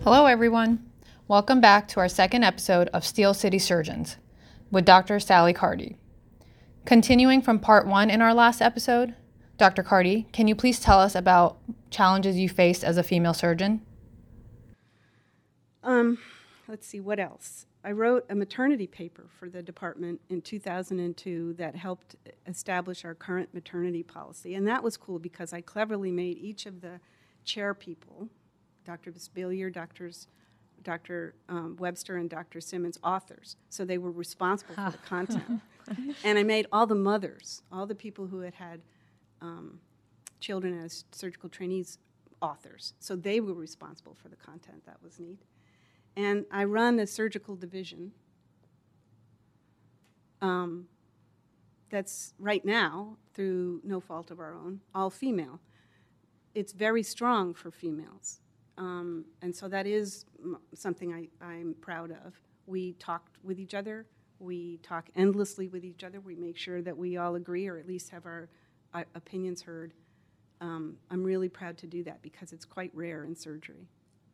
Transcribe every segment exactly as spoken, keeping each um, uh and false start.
Hello, everyone. Welcome back to our second episode of Steel City Surgeons with Doctor Sally Carty. Continuing from part one in our last episode, Doctor Carty, can you please tell us about challenges you faced as a female surgeon? Um, let's see, what else? I wrote a maternity paper for the department in two thousand two that helped establish our current maternity policy. And that was cool because I cleverly made each of the chair people, Doctor Bisbillier, Doctors, Doctor Um, Webster, and Doctor Simmons, authors. So they were responsible for the content. And I made all the mothers, all the people who had had um, children as surgical trainees, authors. So they were responsible for the content. That was neat. And I run a surgical division um, that's right now, through no fault of our own, all female. It's very strong for females. Um, and so that is m- something I, I'm proud of. We talked with each other. We talk endlessly with each other. We make sure that we all agree or at least have our uh, opinions heard. Um, I'm really proud to do that because it's quite rare in surgery.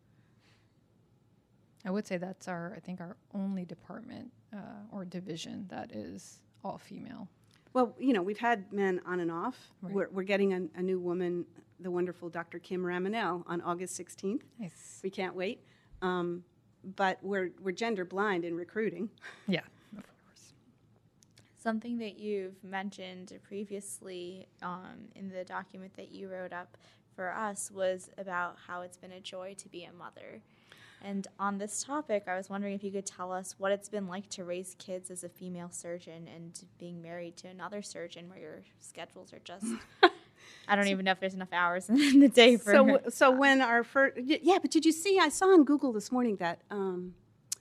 I would say that's our, I think, our only department uh, or division that is all female. Well, you know, we've had men on and off. Right. We're, we're getting a, a new woman, the wonderful Doctor Kim Ramanel, on August sixteenth. Nice. We can't wait. Um, but we're we're gender blind in recruiting. Yeah, of course. Something that you've mentioned previously um, in the document that you wrote up for us was about how it's been a joy to be a mother. And on this topic, I was wondering if you could tell us what it's been like to raise kids as a female surgeon and being married to another surgeon where your schedules are just, I don't even know if there's enough hours in the day for So so when our first, yeah, but did you see, I saw on Google this morning that um,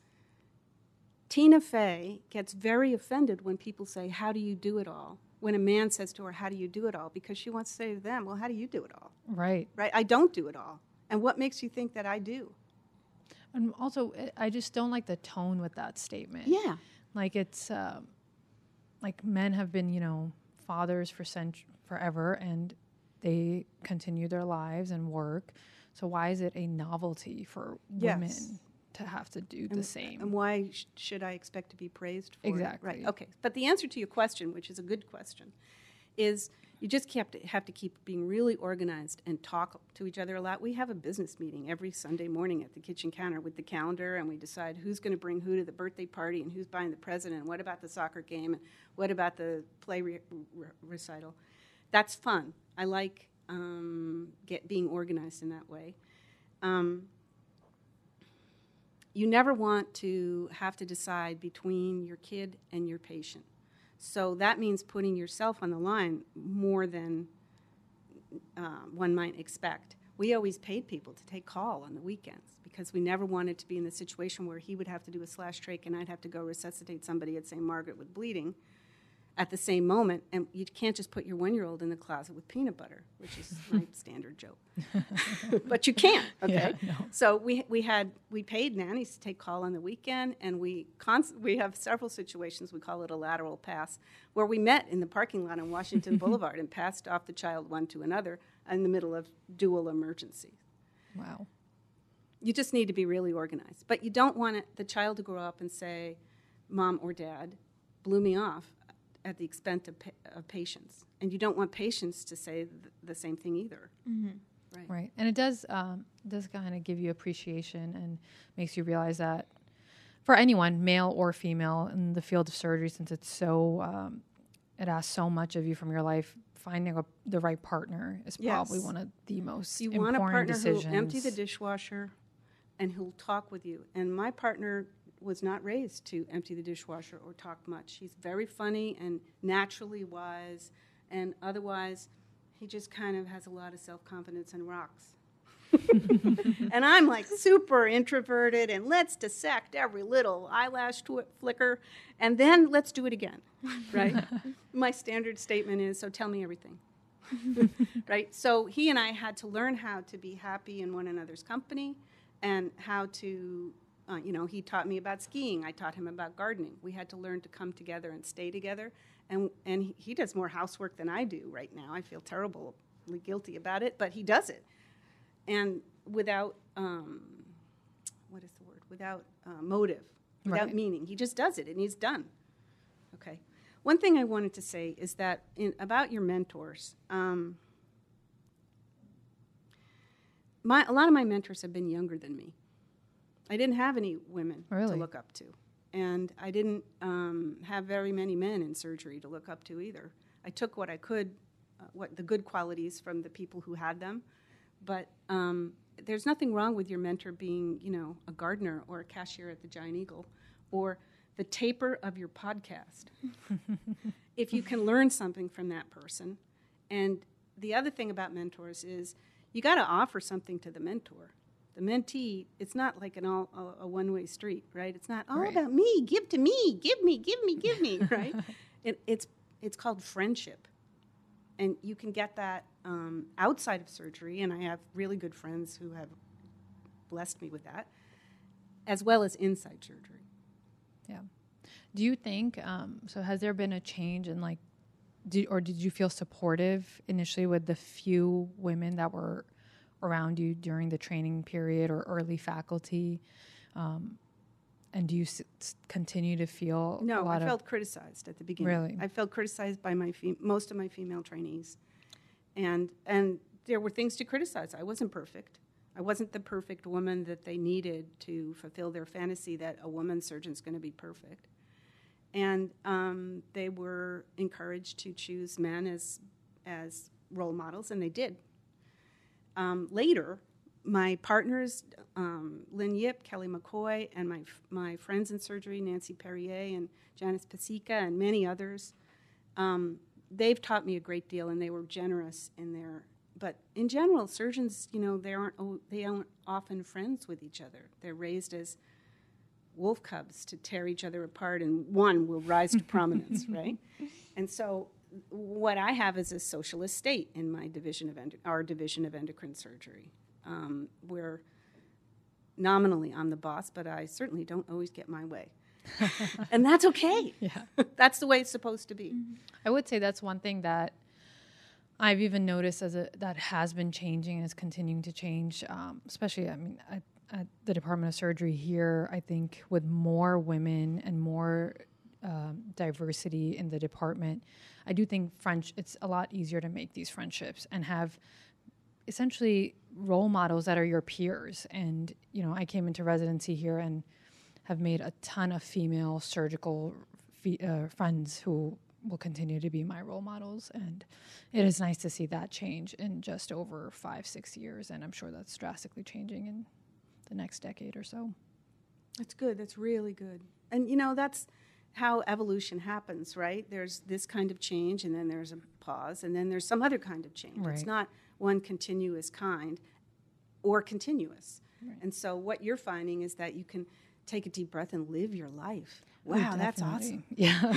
Tina Fey gets very offended when people say, how do you do it all? When a man says to her, how do you do it all? Because she wants to say to them, well, how do you do it all? Right. Right? I don't do it all. And what makes you think that I do? And also, I just don't like the tone with that statement. Yeah. Like it's, uh, like men have been, you know, fathers for cent- forever, and they continue their lives and work. So why is it a novelty for Yes. women to have to do And, the same? and why sh- should I expect to be praised for Exactly. it? Right. Okay. But the answer to your question, which is a good question, is you just have to, have to keep being really organized and talk to each other a lot. We have a business meeting every Sunday morning at the kitchen counter with the calendar, and we decide who's going to bring who to the birthday party and who's buying the present and what about the soccer game and what about the play re- re- recital. That's fun. I like um, get being organized in that way. Um, you never want to have to decide between your kid and your patient. So that means putting yourself on the line more than uh, one might expect. We always paid people to take call on the weekends because we never wanted to be in the situation where he would have to do a slash trach and I'd have to go resuscitate somebody at Saint Margaret with bleeding at the same moment. And you can't just put your one-year-old in the closet with peanut butter, which is my standard joke. But you can't, okay? Yeah, no. So we we had we paid nannies to take call on the weekend, and we const- we have several situations. We call it a lateral pass, where we met in the parking lot on Washington Boulevard and passed off the child one to another in the middle of dual emergency. Wow. You just need to be really organized, but you don't want it, the child to grow up and say, "Mom or Dad blew me off at the expense of, pa- of patients," and you don't want patients to say th- the same thing either. Mm-hmm. Right. Right. And it does um, does kind of give you appreciation and makes you realize that for anyone, male or female, in the field of surgery, since it's so, um, it asks so much of you from your life, finding a, the right partner is Yes. probably one of the most You important want a partner decisions. who'll empty the dishwasher and who'll talk with you. And my partner was not raised to empty the dishwasher or talk much. He's very funny and naturally wise, and otherwise he just kind of has a lot of self-confidence and rocks. And I'm like super introverted, and let's dissect every little eyelash tw- flicker, and then let's do it again, right? My standard statement is, so tell me everything. Right? So he and I had to learn how to be happy in one another's company and how to, uh, you know, he taught me about skiing. I taught him about gardening. We had to learn to come together and stay together. And and he, he does more housework than I do right now. I feel terribly guilty about it, but he does it. And without um, without uh, motive, without Right. meaning. He just does it, and he's done. Okay. One thing I wanted to say is that in, about your mentors, um, my, a lot of my mentors have been younger than me. I didn't have any women Really? to look up to. And I didn't um, have very many men in surgery to look up to either. I took what I could, uh, what the good qualities from the people who had them. But um, there's nothing wrong with your mentor being, you know, a gardener or a cashier at the Giant Eagle or the taper of your podcast. If you can learn something from that person. And the other thing about mentors is you got to offer something to the mentor. The mentee, it's not like an all a, a one-way street, right? It's not all Right. about me, give to me, give me, give me, give me, right? It, it's it's called friendship, and you can get that um, outside of surgery. And I have really good friends who have blessed me with that, as well as inside surgery. Yeah. Do you think, um, so has there been a change in like, did, or did you feel supportive initially with the few women that were around you during the training period or early faculty? Um, and do you s- s- continue to feel a No, lot I of... felt criticized at the beginning. Really? I felt criticized by my fem- most of my female trainees, and and there were things to criticize. I wasn't perfect. I wasn't the perfect woman that they needed to fulfill their fantasy that a woman surgeon's going to be perfect. And um, they were encouraged to choose men as as role models, and they did. Um, later, my partners, um, Lynn Yip, Kelly McCoy, and my my friends in surgery, Nancy Perrier and Janice Pasica, and many others, um, they've taught me a great deal, and they were generous in their. But in general, surgeons, you know, they aren't oh, they aren't often friends with each other. They're raised as wolf cubs to tear each other apart, and one will rise to prominence, right? And so what I have is a socialist state in my division of endo- our division of endocrine surgery, um, where nominally I'm the boss, but I certainly don't always get my way. And that's okay. Yeah. That's the way it's supposed to be. I would say that's one thing that I've even noticed as a, that has been changing and is continuing to change, um, especially, I mean, at, at the Department of Surgery here, I think with more women and more um, diversity in the department, I do think French, it's a lot easier to make these friendships and have essentially role models that are your peers. And, you know, I came into residency here and have made a ton of female surgical fe- uh, friends who will continue to be my role models. And it is nice to see that change in just over five, six years. And I'm sure that's drastically changing in the next decade or so. That's good. That's really good. And, you know, that's how evolution happens, right? There's this kind of change, and then there's a pause, and then there's some other kind of change. Right. It's not one continuous kind or continuous. Right. And so what you're finding is that you can take a deep breath and live your life. Oh, Wow, that's definitely. awesome. Yeah.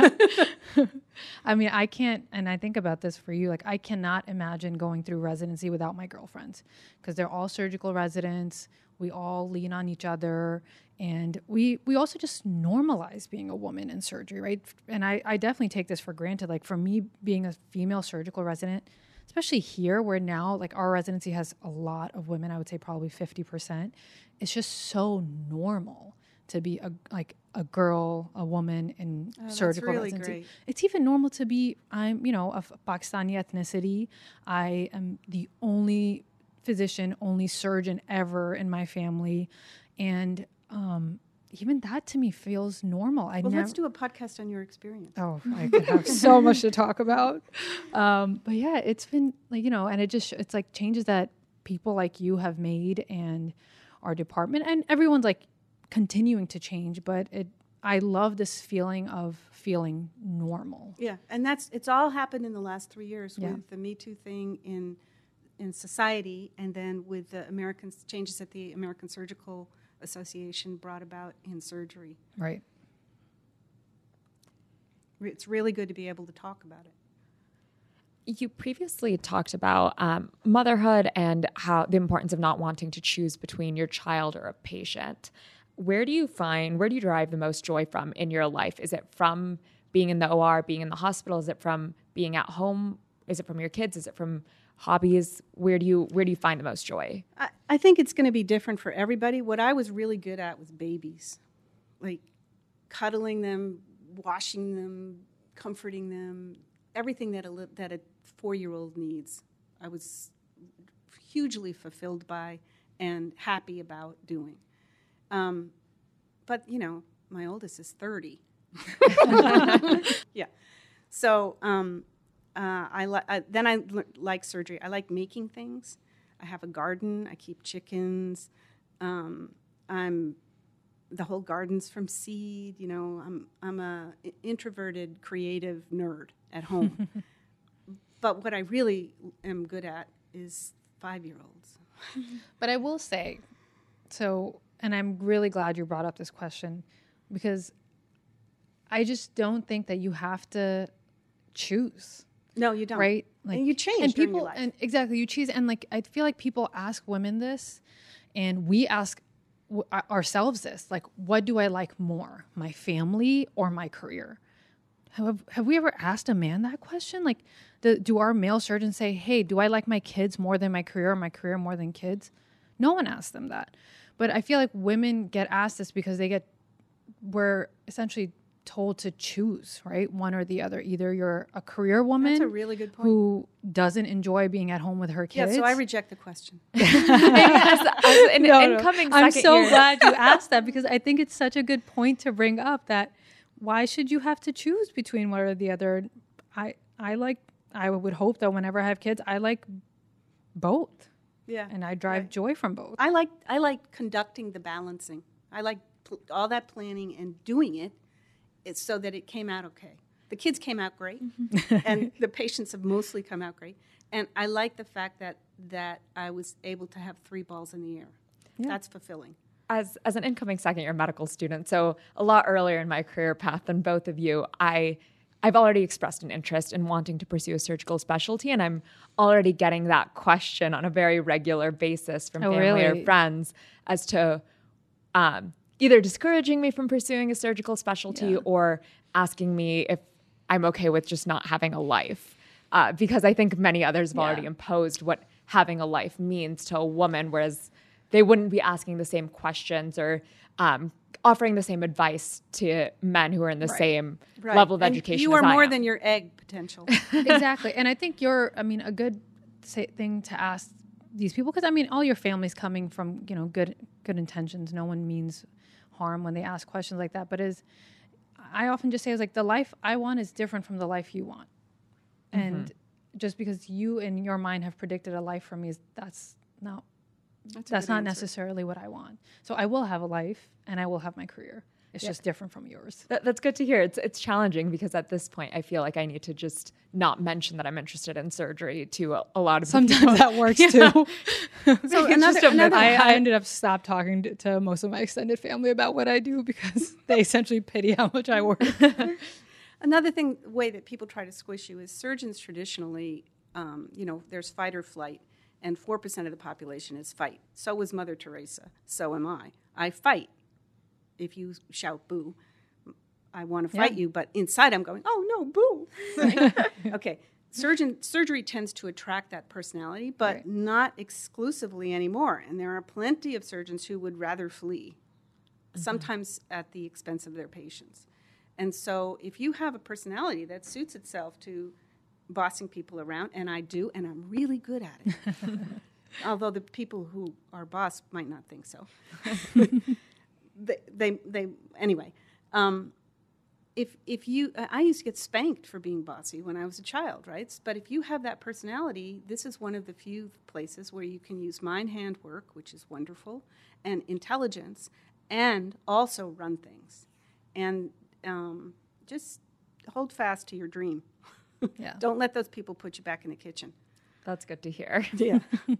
yeah. I mean, I can't, and I think about this for you, like I cannot imagine going through residency without my girlfriends because they're all surgical residents. We all lean on each other, and we we also just normalize being a woman in surgery, right? And I, I definitely take this for granted. Like for me, being a female surgical resident, especially here where now like our residency has a lot of women, I would say probably fifty percent. It's just so normal to be a like a girl, a woman in Oh, that's surgical really residency. great. It's even normal to be, I'm, you know, of Pakistani ethnicity. I am the only physician, only surgeon ever in my family. And um, even that to me feels normal. I Well, never, let's do a podcast on your experience. Oh, I could have so much to talk about. Um, but yeah, it's been like, you know, and it just, it's like changes that people like you have made and our department and everyone's like continuing to change. But it, I love this feeling of feeling normal. Yeah, and that's it's all happened in the last three years Yeah. with the Me Too thing in in society, and then with the American changes that the American Surgical Association brought about in surgery. Right. Re- It's really good to be able to talk about it. You previously talked about um, motherhood and how the importance of not wanting to choose between your child or a patient. Where do you find, where do you derive the most joy from in your life? Is it from being in the O R, being in the hospital? Is it from being at home? Is it from your kids? Is it from hobbies? Where do you where do you find the most joy? I, I think it's going to be different for everybody. What I was really good at was babies, like cuddling them, washing them, comforting them, everything that a li- that a four-year-old needs. I was hugely fulfilled by and happy about doing. Um, but you know, my oldest is thirty. Yeah. So um, uh, I li- I, then I l- like surgery. I like making things. I have a garden. I keep chickens. Um, I'm the whole garden's from seed. You know, I'm I'm a i- introverted, creative nerd at home. But what I really am good at is five-year-olds. But I will say, so, and I'm really glad you brought up this question, because I just don't think that you have to choose, No, you don't. right? And you change and during people, your life. and exactly, you choose, and like I feel like people ask women this, and we ask w- ourselves this, like, what do I like more, my family or my career? Have have we ever asked a man that question? Like, the, do our male surgeons say, hey, do I like my kids more than my career or my career more than kids? No one asks them that. But I feel like women get asked this because they get, we're essentially told to choose, right? One or the other. Either you're a career woman That's a really good point. who doesn't enjoy being at home with her Yeah, kids. so I reject the question. as, as an No, no. incoming I'm second so year- glad you asked that, because I think it's such a good point to bring up, that why should you have to choose between one or the other? I I like, I would hope that whenever I have kids, I like both, Yeah. and I drive Right. joy from both. I like I like conducting the balancing. I like pl- all that planning and doing it, it's so that it came out okay. The kids came out great, and the patients have mostly come out great. And I like the fact that that I was able to have three balls in the air. Yeah. That's fulfilling. as as an incoming second year medical student, so a lot earlier in my career path than both of you, I I've already expressed an interest in wanting to pursue a surgical specialty, and I'm already getting that question on a very regular basis from Oh, family really? or friends as to um, either discouraging me from pursuing a surgical specialty Yeah. or asking me if I'm okay with just not having a life. Uh, because I think many others have Yeah. already imposed what having a life means to a woman, whereas they wouldn't be asking the same questions or um, offering the same advice to men who are in the Right. same Right. level of And education you as are I more am. than your egg potential. Exactly. And I think you're, I mean, a good say, thing to ask these people, because I mean, all your family's coming from, you know, good good intentions. No one means harm when they ask questions like that. But is, I often just say, is like, the life I want is different from the life you want. And just because you in your mind have predicted a life for me, is that's not That's, a that's good not answer. necessarily what I want. So I will have a life and I will have my career. It's Yeah. just different from yours. That, that's good to hear. It's it's challenging because at this point I feel like I need to just not mention that I'm interested in surgery to a, a lot of the people. Sometimes that works too. So It's another, just a another I, I ended up stop talking to, to most of my extended family about what I do because they essentially pity how much I work. Another thing, way that people try to squish you is surgeons traditionally, um, you know, there's fight or flight, and four percent of the population is fight. So was Mother Teresa. So am I. I fight. If you shout boo, I want to fight Yeah. you, but inside I'm going, oh no, boo. Right? Okay. Surgeon surgery tends to attract that personality, but Right. not exclusively anymore. And there are plenty of surgeons who would rather flee, sometimes at the expense of their patients. And so if you have a personality that suits itself to bossing people around, and I do, and I'm really good at it, although the people who are boss might not think so. they, they, they, anyway, um, if, if you, I used to get spanked for being bossy when I was a child, right? But if you have that personality, this is one of the few places where you can use mind-hand work, which is wonderful, and intelligence, and also run things. And um, just hold fast to your dream. Yeah. Don't let those people put you back in the kitchen. That's good to hear. Yeah.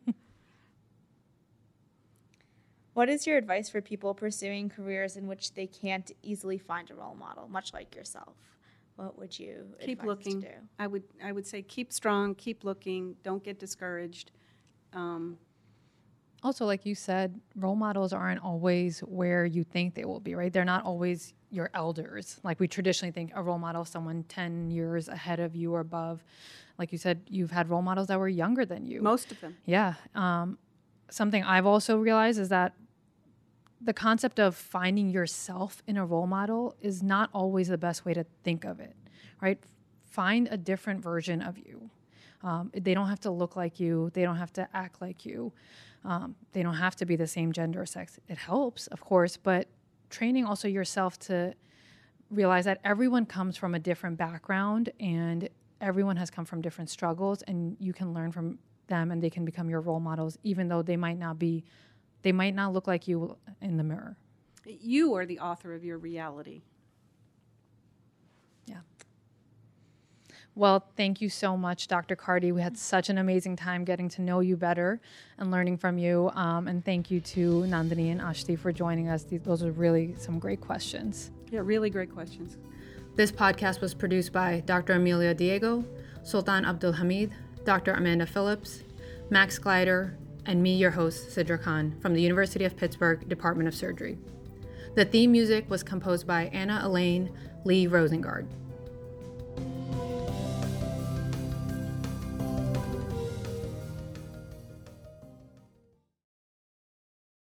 What is your advice for people pursuing careers in which they can't easily find a role model, much like yourself? What would you Keep advise looking. to do? I would I would say keep strong, keep looking, don't get discouraged. Um, Also, like you said, role models aren't always where you think they will be, right? They're not always your elders. Like we traditionally think a role model is someone ten years ahead of you or above. Like you said, you've had role models that were younger than you. Most of them. Yeah. Um, something I've also realized is that the concept of finding yourself in a role model is not always the best way to think of it, right? Find a different version of you. Um, they don't have to look like you. They don't have to act like you. Um, they don't have to be the same gender or sex. It helps, of course, but training also yourself to realize that everyone comes from a different background and everyone has come from different struggles, and you can learn from them and they can become your role models, even though they might not be, they might not look like you in the mirror. You are the author of your reality. Yeah. Well, thank you so much, Doctor Cardy. We had such an amazing time getting to know you better and learning from you. Um, and thank you to Nandini and Ashti for joining us. These, those are really some great questions. Yeah, really great questions. This podcast was produced by Doctor Amelia Diego, Sultan Abdul Hamid, Doctor Amanda Phillips, Max Glider, and me, your host, Sidra Khan, from the University of Pittsburgh Department of Surgery. The theme music was composed by Anna Elaine Lee Rosengard.